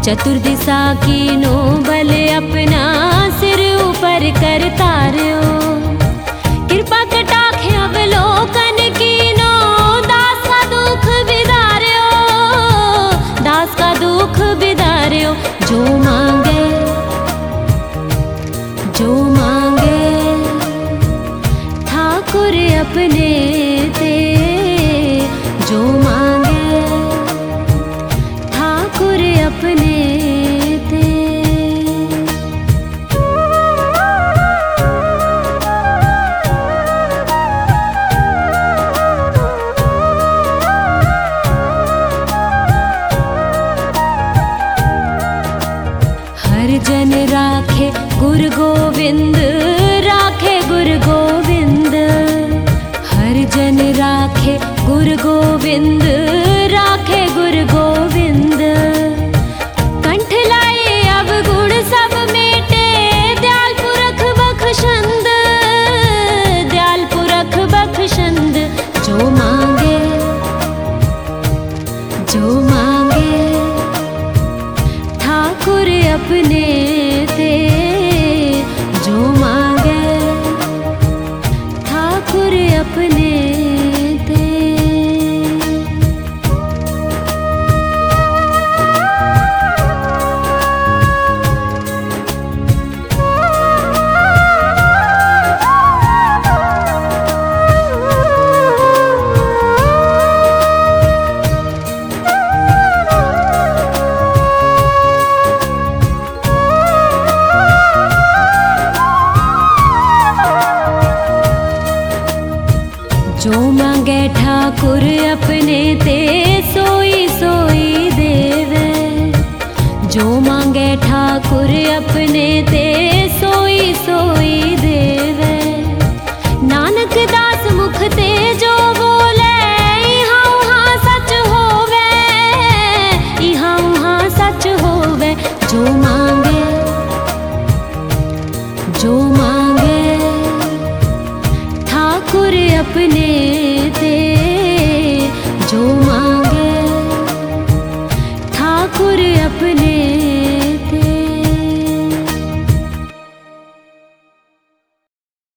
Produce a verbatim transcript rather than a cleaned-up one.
चतुर्दिशा की नोबल अपना सिर ऊपर कर तार्यो। कृपा कटाक्ष अवलोकन कीनो, दास का दुख बिदार्यो, दास का दुख बिदार्यो। जो मांगे जो मांगे ठाकुर अपने ते, जो मांगे ठाकुर अपने ते। हर जन राखे गुरु गोविंद, राखे गुरु गोविंद। हर जन राखे गुरु गोविंद, राखे गुरु गोविंद। कंठ लाए अब गुण सब मेटे, दयाल पुरख बख्शंद, दयाल पुरख बख्शंद। जो मांगे जो मांगे ठाकुर अपने ते, जो मांगे ठाकुर अपने ते। जो मांगे ठाकुर अपने ते, सोई सोई देवे। जो मांगे ठाकुर अपने ते,